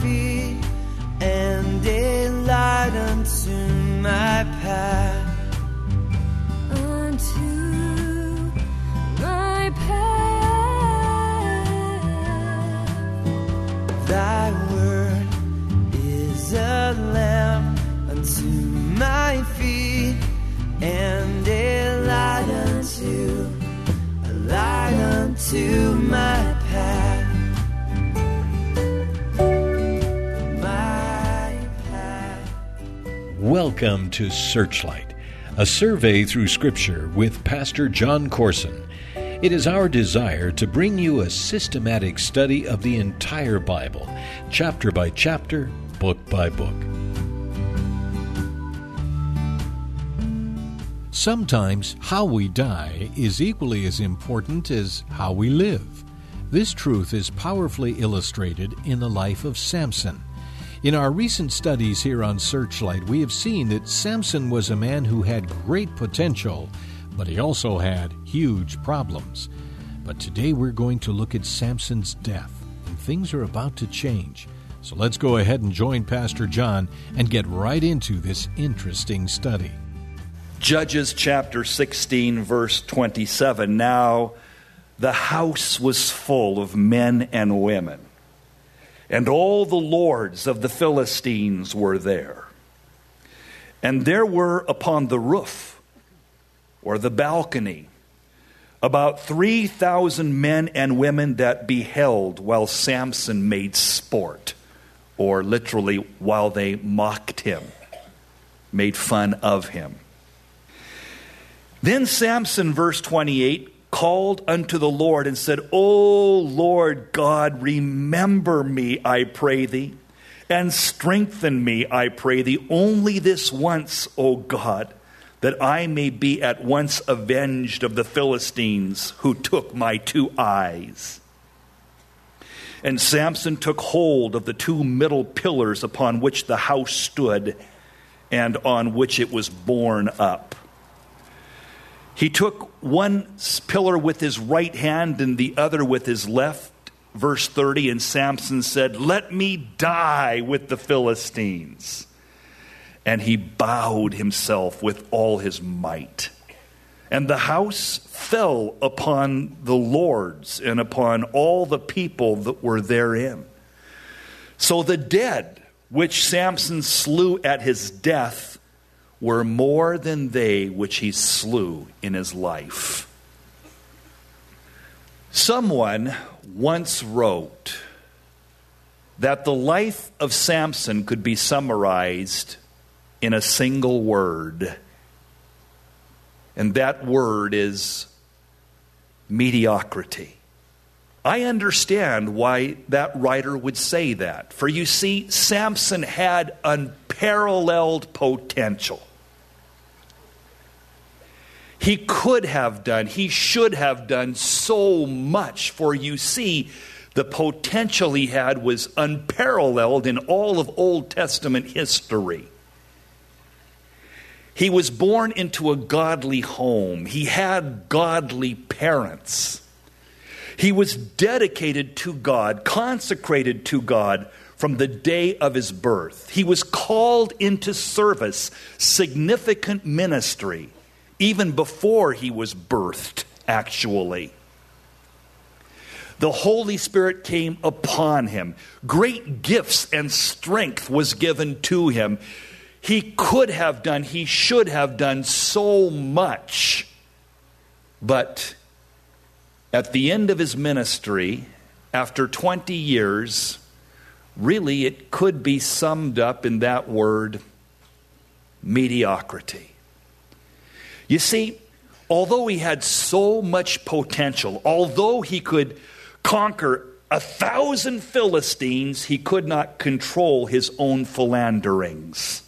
feet and a light unto my path. Unto my path. Thy word is a lamp unto my feet and a light unto my path. Welcome to Searchlight, a survey through Scripture with Pastor John Corson. It is our desire to bring you a systematic study of the entire Bible, chapter by chapter, book by book. Sometimes how we die is equally as important as how we live. This truth is powerfully illustrated in the life of Samson. In our recent studies here on Searchlight, we have seen that Samson was a man who had great potential, but he also had huge problems. But today we're going to look at Samson's death, and things are about to change. So let's go ahead and join Pastor John and get right into this interesting study. Judges chapter 16, verse 27. Now the house was full of men and women, and all the lords of the Philistines were there. And there were upon the roof, or the balcony, about 3,000 men and women that beheld while Samson made sport, or literally while they mocked him, made fun of him. Then Samson, verse 28, called unto the Lord and said, O Lord God, remember me, I pray thee, and strengthen me, I pray thee, only this once, O God, that I may be at once avenged of the Philistines who took my 2 eyes. And Samson took hold of the 2 middle pillars upon which the house stood and on which it was borne up. He took one pillar with his right hand and the other with his left. Verse 30, and Samson said, let me die with the Philistines. And he bowed himself with all his might. And the house fell upon the lords and upon all the people that were therein. So the dead which Samson slew at his death were more than they which he slew in his life. Someone once wrote that the life of Samson could be summarized in a single word, and that word is mediocrity. I understand why that writer would say that. For you see, Samson had unparalleled potential. He could have done, he should have done so much. For you see, the potential he had was unparalleled in all of Old Testament history. He was born into a godly home. He had godly parents. He was dedicated to God, consecrated to God from the day of his birth. He was called into service, significant ministry, even before he was birthed, actually. The Holy Spirit came upon him. Great gifts and strength was given to him. He could have done, he should have done so much. But at the end of his ministry, after 20 years, really it could be summed up in that word, mediocrity. You see, although he had so much potential, although he could conquer 1,000 Philistines, he could not control his own philanderings.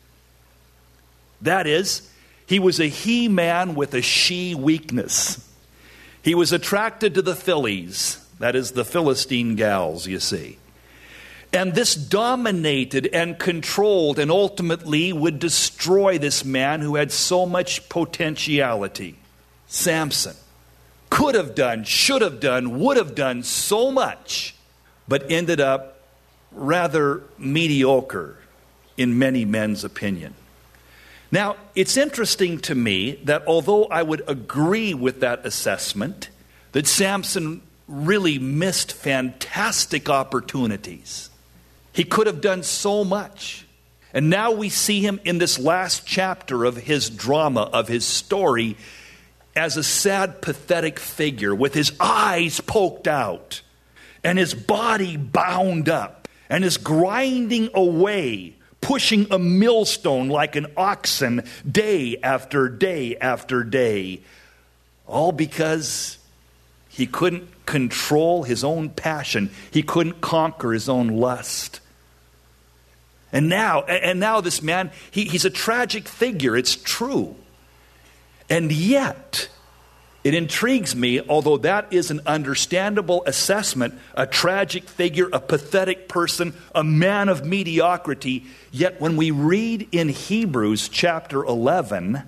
That is, he was a he-man with a she weakness. He was attracted to the Phillies, that is, the Philistine gals, you see. And this dominated and controlled and ultimately would destroy this man who had so much potentiality. Samson could have done, should have done, would have done so much, but ended up rather mediocre in many men's opinion. Now, it's interesting to me that although I would agree with that assessment, that Samson really missed fantastic opportunities. He could have done so much. And now we see him in this last chapter of his drama, of his story, as a sad, pathetic figure with his eyes poked out and his body bound up and is grinding away, pushing a millstone like an oxen day after day after day, all because he couldn't control his own passion. He couldn't conquer his own lust. And now this man, he's a tragic figure, it's true. And yet, it intrigues me, although that is an understandable assessment, a tragic figure, a pathetic person, a man of mediocrity, yet when we read in Hebrews chapter 11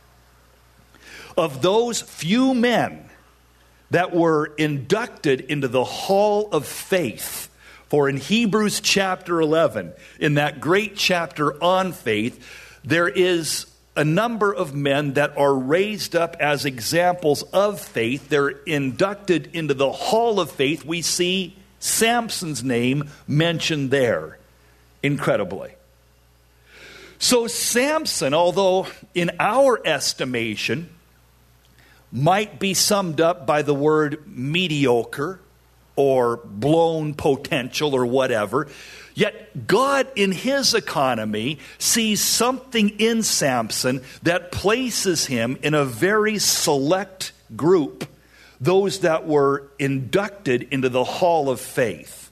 of those few men that were inducted into the hall of faith, for in Hebrews chapter 11, in that great chapter on faith, there is a number of men that are raised up as examples of faith. They're inducted into the hall of faith. We see Samson's name mentioned there, incredibly. So Samson, although in our estimation might be summed up by the word mediocre or blown potential or whatever, yet God in his economy sees something in Samson that places him in a very select group, those that were inducted into the hall of faith.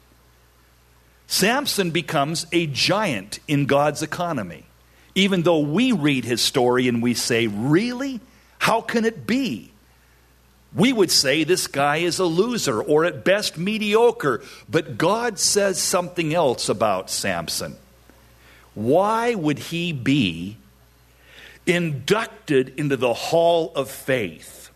Samson becomes a giant in God's economy, even though we read his story and we say, really? How can it be? We would say this guy is a loser or at best mediocre, but God says something else about Samson. Why would he be inducted into the hall of faith?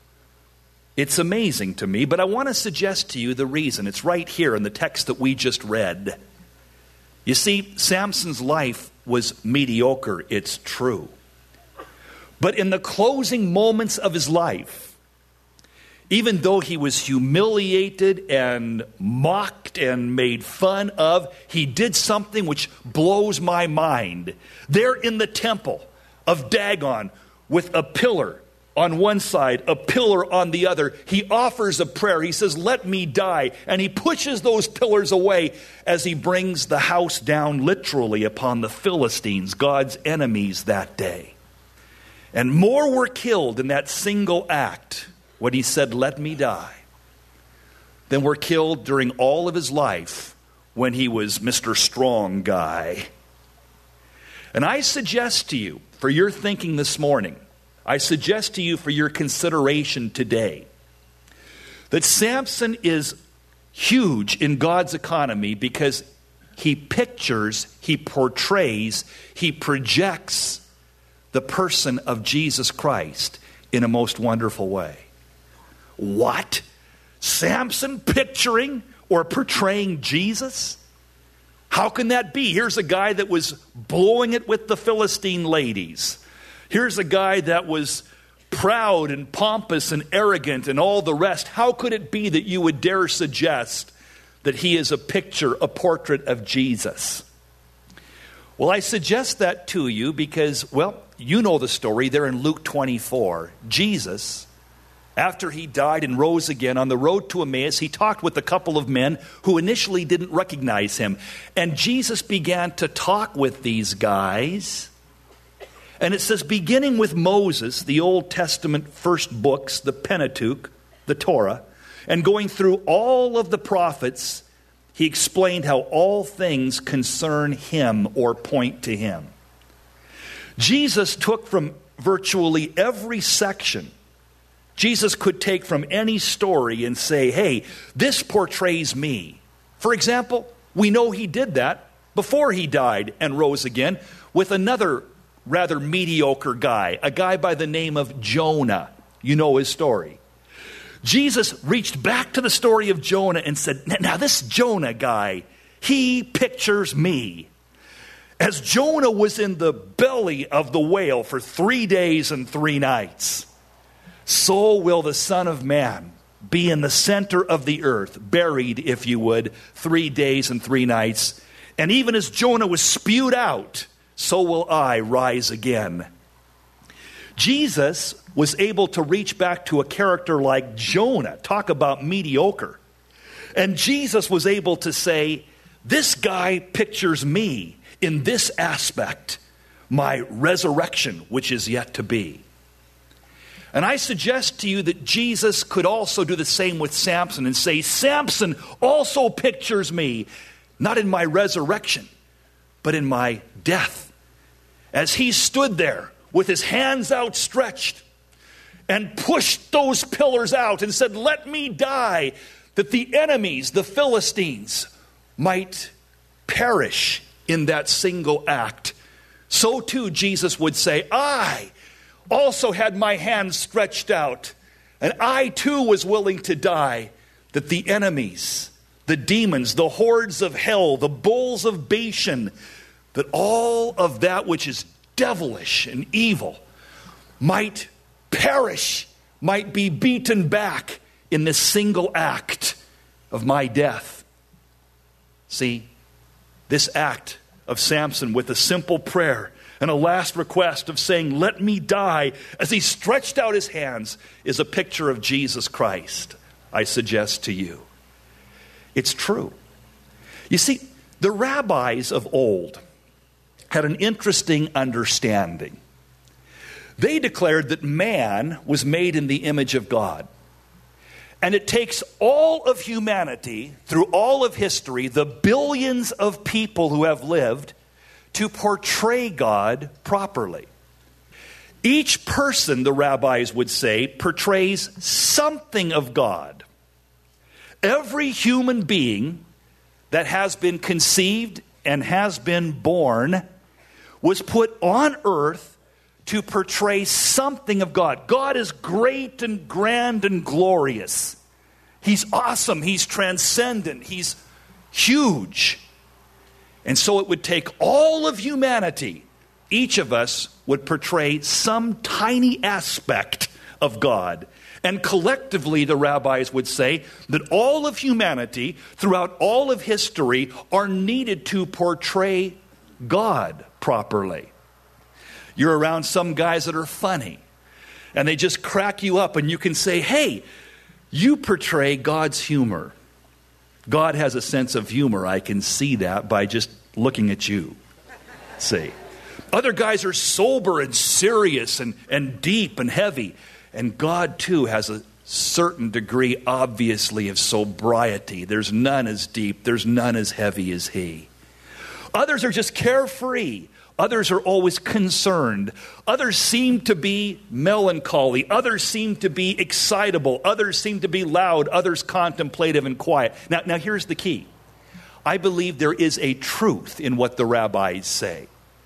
It's amazing to me, but I want to suggest to you the reason. It's right here in the text that we just read. You see, Samson's life was mediocre, it's true. But in the closing moments of his life, even though he was humiliated and mocked and made fun of, he did something which blows my mind. There in the temple of Dagon, with a pillar on one side, a pillar on the other, he offers a prayer. He says, "Let me die." And he pushes those pillars away as he brings the house down literally upon the Philistines, God's enemies that day. And more were killed in that single act when he said, "Let me die," than were killed during all of his life when he was Mr. Strong Guy. And I suggest to you, for your thinking this morning, I suggest to you for your consideration today, that Samson is huge in God's economy because he pictures, he portrays, he projects the person of Jesus Christ in a most wonderful way. What? Samson picturing or portraying Jesus? How can that be? Here's a guy that was blowing it with the Philistine ladies. Here's a guy that was proud and pompous and arrogant and all the rest. How could it be that you would dare suggest that he is a picture, a portrait of Jesus? Well, I suggest that to you because, well, you know the story there in Luke 24. Jesus, after he died and rose again on the road to Emmaus, he talked with a couple of men who initially didn't recognize him. And Jesus began to talk with these guys. And it says, beginning with Moses, the Old Testament first books, the Pentateuch, the Torah, and going through all of the prophets, he explained how all things concern him or point to him. Jesus took from virtually every section. Jesus could take from any story and say, hey, this portrays me. For example, we know he did that before he died and rose again with another rather mediocre guy, a guy by the name of Jonah. You know his story. Jesus reached back to the story of Jonah and said, now this Jonah guy, he pictures me. As Jonah was in the belly of the whale for 3 days and 3 nights, so will the Son of Man be in the center of the earth, buried, if you would, 3 days and 3 nights. And even as Jonah was spewed out, so will I rise again. Jesus was able to reach back to a character like Jonah. Talk about mediocre. And Jesus was able to say, this guy pictures me in this aspect, my resurrection, which is yet to be. And I suggest to you that Jesus could also do the same with Samson and say, Samson also pictures me, not in my resurrection, but in my death. As he stood there with his hands outstretched and pushed those pillars out and said, let me die, that the enemies, the Philistines, might perish in that single act. So too Jesus would say, I also had my hands stretched out, and I too was willing to die, that the enemies, the demons, the hordes of hell, the bulls of Bashan, that all of that which is devilish and evil might perish, might be beaten back in this single act of my death. See, this act of Samson with a simple prayer and a last request of saying, let me die, as he stretched out his hands, is a picture of Jesus Christ, I suggest to you. It's true. You see, the rabbis of old had an interesting understanding. They declared that man was made in the image of God. And it takes all of humanity, through all of history, the billions of people who have lived, to portray God properly. Each person, the rabbis would say, portrays something of God. Every human being that has been conceived and has been born was put on earth to portray something of God. God is great and grand and glorious. He's awesome. He's transcendent. He's huge. And so it would take all of humanity. Each of us would portray some tiny aspect of God. And collectively, the rabbis would say that all of humanity, throughout all of history, are needed to portray God properly. You're around some guys that are funny, and they just crack you up, and you can say, hey, you portray God's humor. God has a sense of humor. I can see that by just looking at you. See. Other guys are sober and serious and deep and heavy. And God, too, has a certain degree, obviously, of sobriety. There's none as deep. There's none as heavy as He. Others are just carefree. Others are always concerned. Others seem to be melancholy. Others seem to be excitable. Others seem to be loud. Others contemplative and quiet. Now here's the key. I believe there is a truth in what the rabbis say.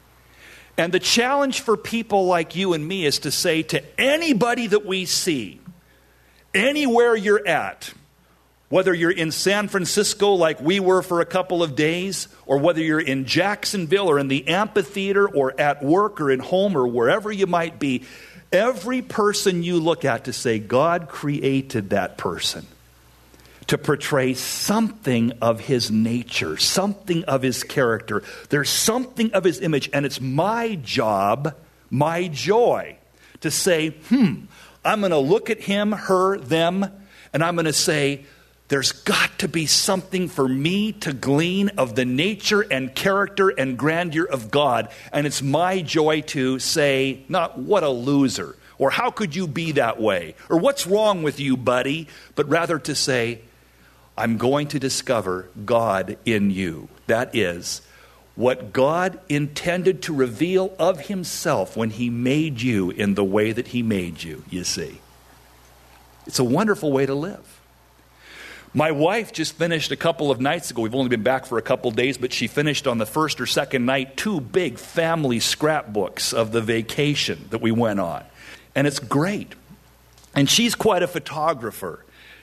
And the challenge for people like you and me is to say to anybody that we see, anywhere you're at, whether you're in San Francisco like we were for a couple of days, or whether you're in Jacksonville or in the amphitheater or at work or at home or wherever you might be, every person you look at to say, God created that person to portray something of His nature, something of His character. There's something of His image, and it's my job, my joy, to say, I'm going to look at him, her, them, and I'm going to say, there's got to be something for me to glean of the nature and character and grandeur of God. And it's my joy to say, not what a loser, or how could you be that way, or what's wrong with you, buddy, but rather to say, I'm going to discover God in you. That is what God intended to reveal of Himself when He made you in the way that He made you, you see. It's a wonderful way to live. My wife just finished a couple of nights ago. We've only been back for a couple of days, but she finished on the first or second night 2 big family scrapbooks of the vacation that we went on. And it's great. And she's quite a photographer.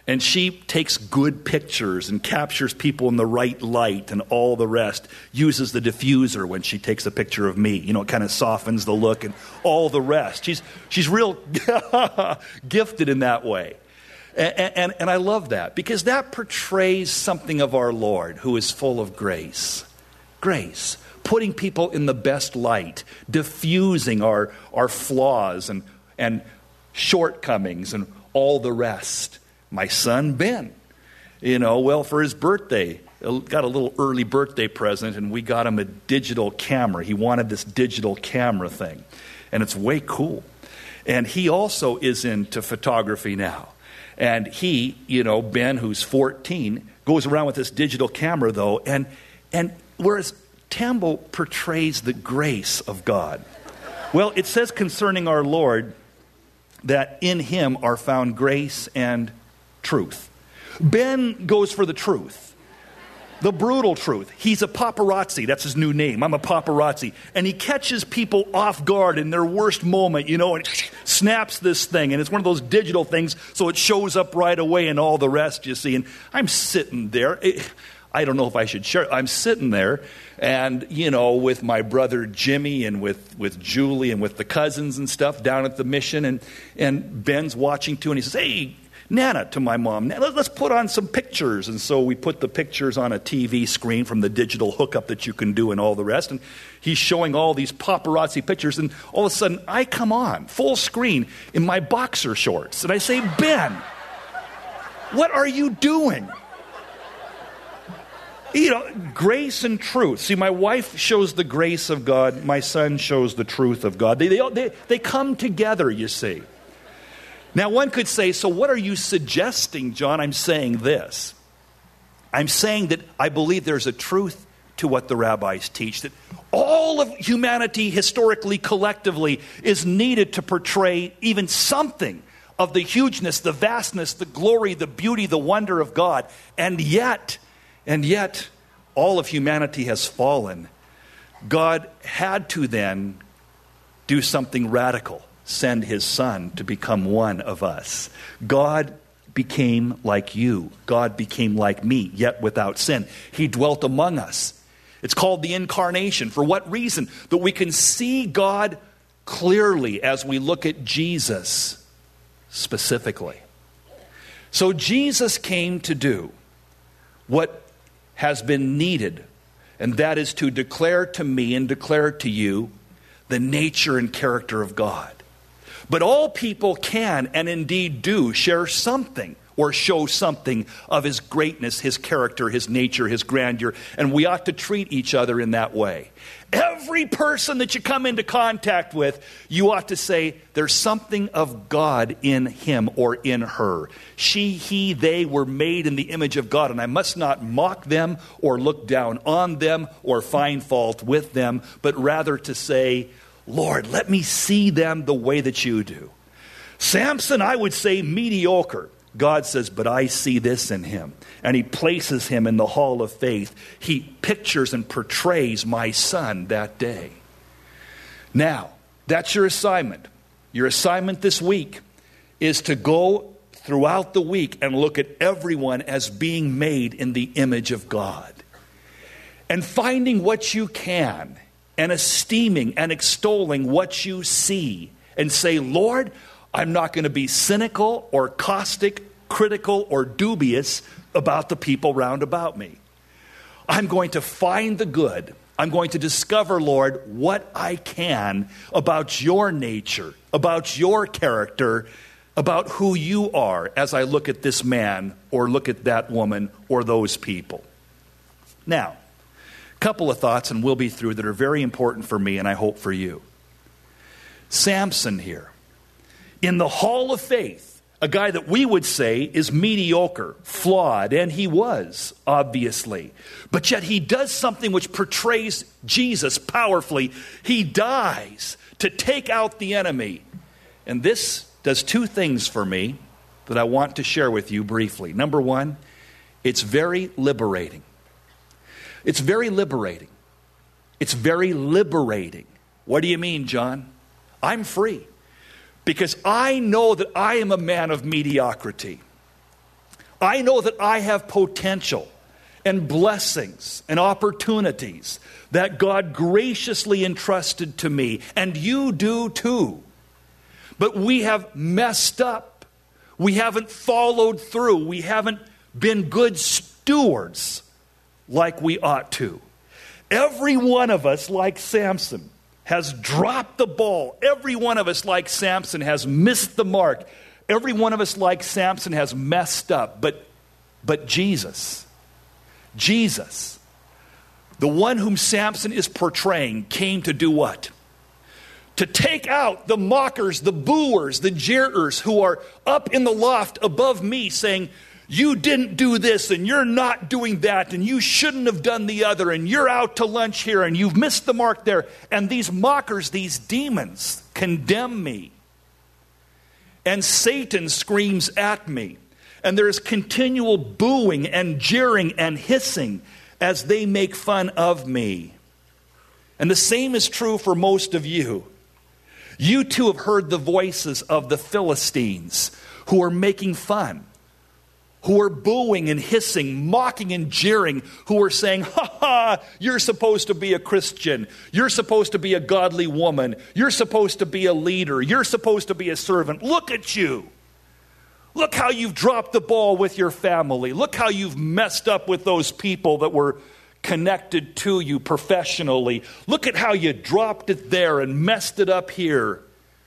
And she takes good pictures and captures people in the right light and all the rest. Uses the diffuser when she takes a picture of me. You know, it kind of softens the look and all the rest. She's real gifted in that way. And I love that because that portrays something of our Lord who is full of grace. Grace. Putting people in the best light. Diffusing our flaws and shortcomings and all the rest. My son, Ben, for his birthday, got a little early birthday present, and we got him a digital camera. He wanted this digital camera thing, and it's way cool. And he also is into photography now. And he, Ben, who's 14, goes around with this digital camera, though, and whereas Tambo portrays the grace of God. Well, it says concerning our Lord that in him are found grace and truth. Ben goes for the truth, the brutal truth. He's a paparazzi. That's his new name. I'm a paparazzi. And he catches people off guard in their worst moment, and snaps this thing. And it's one of those digital things, so it shows up right away and all the rest, you see. And I'm sitting there. I don't know if I should share. I'm sitting there and, with my brother Jimmy and with Julie and with the cousins and stuff down at the mission. And Ben's watching too. And he says, "Hey, Nana," to my mom, "let's put on some pictures." And so we put the pictures on a TV screen from the digital hookup that you can do and all the rest. And he's showing all these paparazzi pictures. And all of a sudden, I come on, full screen, in my boxer shorts. And I say, "Ben, what are you doing?" Grace and truth. See, my wife shows the grace of God. My son shows the truth of God. They come together, you see. Now, one could say, so what are you suggesting, John? I'm saying this. I'm saying that I believe there's a truth to what the rabbis teach, that all of humanity, historically, collectively, is needed to portray even something of the hugeness, the vastness, the glory, the beauty, the wonder of God. And yet, all of humanity has fallen. God had to then do something radical. Send his son to become one of us. God became like you. God became like me, yet without sin. He dwelt among us. It's called the incarnation. For what reason? That we can see God clearly as we look at Jesus specifically. So Jesus came to do what has been needed, and that is to declare to me and declare to you the nature and character of God. But all people can and indeed do share something or show something of his greatness, his character, his nature, his grandeur, and we ought to treat each other in that way. Every person that you come into contact with, you ought to say, there's something of God in him or in her. She, he, they were made in the image of God, and I must not mock them or look down on them or find fault with them, but rather to say, Lord, let me see them the way that you do. Samson, I would say, mediocre. God says, but I see this in him. And he places him in the hall of faith. He pictures and portrays my son that day. Now, that's your assignment. Your assignment this week is to go throughout the week and look at everyone as being made in the image of God. And finding what you can and esteeming and extolling what you see and say, Lord, I'm not going to be cynical or caustic, critical or dubious about the people round about me. I'm going to find the good. I'm going to discover, Lord, what I can about your nature, about your character, about who you are as I look at this man or look at that woman or those people. Now, a couple of thoughts, and we'll be through, that are very important for me and I hope for you. Samson here, in the hall of faith, a guy that we would say is mediocre, flawed, and he was, obviously. But yet he does something which portrays Jesus powerfully. He dies to take out the enemy. And this does two things for me that I want to share with you briefly. Number one, it's very liberating. It's very liberating. It's very liberating. What do you mean, John? I'm free. Because I know that I am a man of mediocrity. I know that I have potential and blessings and opportunities that God graciously entrusted to me, and you do too. But we have messed up. We haven't followed through. We haven't been good stewards like we ought to. Every one of us, like Samson, has dropped the ball. Every one of us, like Samson, has missed the mark. Every one of us, like Samson, has messed up. But Jesus, the one whom Samson is portraying, came to do what? To take out the mockers, the booers, the jeerers who are up in the loft above me saying, you didn't do this, and you're not doing that, and you shouldn't have done the other, and you're out to lunch here, and you've missed the mark there. And these mockers, these demons, condemn me. And Satan screams at me. And there is continual booing and jeering and hissing as they make fun of me. And the same is true for most of you. You too have heard the voices of the Philistines who are making fun, who are booing and hissing, mocking and jeering, who are saying, ha ha, you're supposed to be a Christian. You're supposed to be a godly woman. You're supposed to be a leader. You're supposed to be a servant. Look at you. Look how you've dropped the ball with your family. Look how you've messed up with those people that were connected to you professionally. Look at how you dropped it there and messed it up here.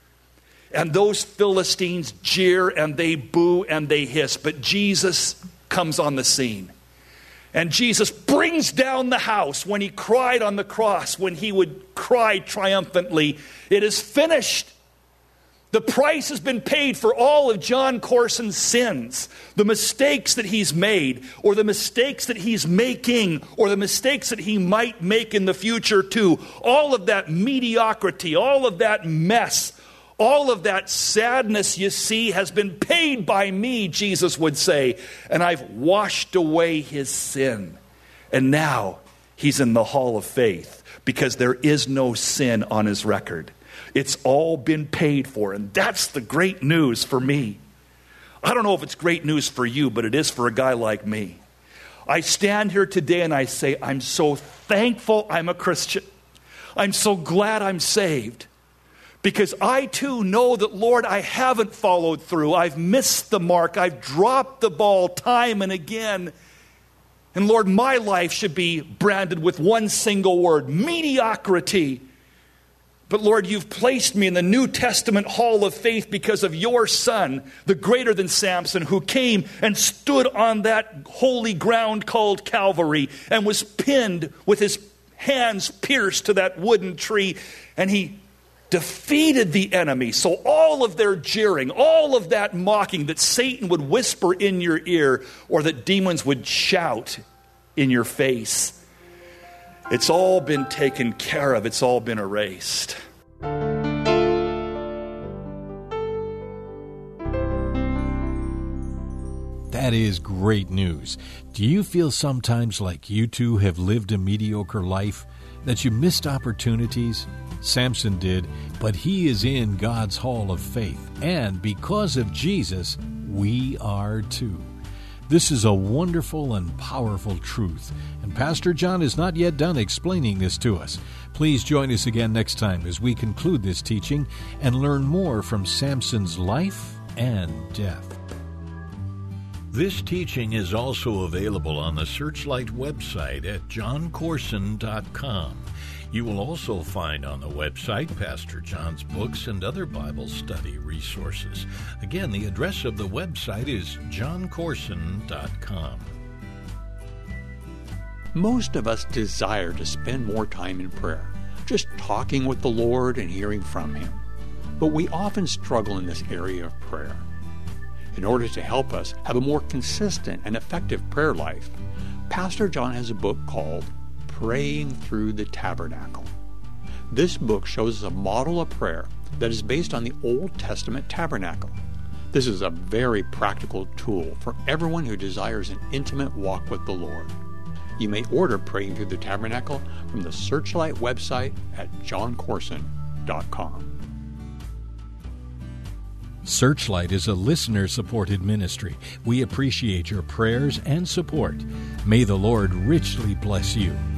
And those Philistines jeer and they boo and they hiss. But Jesus comes on the scene. And Jesus brings down the house when he cried on the cross, when he would cry triumphantly, it is finished. The price has been paid for all of John Corson's sins, the mistakes that he's made, or the mistakes that he's making, or the mistakes that he might make in the future too. All of that mediocrity, all of that mess, all of that sadness you see has been paid by me, Jesus would say, and I've washed away his sin. And now he's in the hall of faith because there is no sin on his record. It's all been paid for, and that's the great news for me. I don't know if it's great news for you, but it is for a guy like me. I stand here today and I say, I'm so thankful I'm a Christian. I'm so glad I'm saved. Because I too know that, Lord, I haven't followed through. I've missed the mark. I've dropped the ball time and again. And Lord, my life should be branded with one single word, mediocrity. But Lord, you've placed me in the New Testament hall of faith because of your Son, the greater than Samson, who came and stood on that holy ground called Calvary and was pinned with his hands pierced to that wooden tree. And he defeated the enemy. So all of their jeering, all of that mocking that Satan would whisper in your ear or that demons would shout in your face, it's all been taken care of. It's all been erased. That is great news. Do you feel sometimes like you too have lived a mediocre life, that you missed opportunities? Samson did, but he is in God's hall of faith. And because of Jesus, we are too. This is a wonderful and powerful truth, and Pastor John is not yet done explaining this to us. Please join us again next time as we conclude this teaching and learn more from Samson's life and death. This teaching is also available on the Searchlight website at johncorson.com. You will also find on the website Pastor John's books and other Bible study resources. Again, the address of the website is johncorson.com. Most of us desire to spend more time in prayer, just talking with the Lord and hearing from Him. But we often struggle in this area of prayer. In order to help us have a more consistent and effective prayer life, Pastor John has a book called Praying Through the Tabernacle. This book shows us a model of prayer that is based on the Old Testament tabernacle. This is a very practical tool for everyone who desires an intimate walk with the Lord. You may order Praying Through the Tabernacle from the Searchlight website at johncorson.com. Searchlight is a listener-supported ministry. We appreciate your prayers and support. May the Lord richly bless you.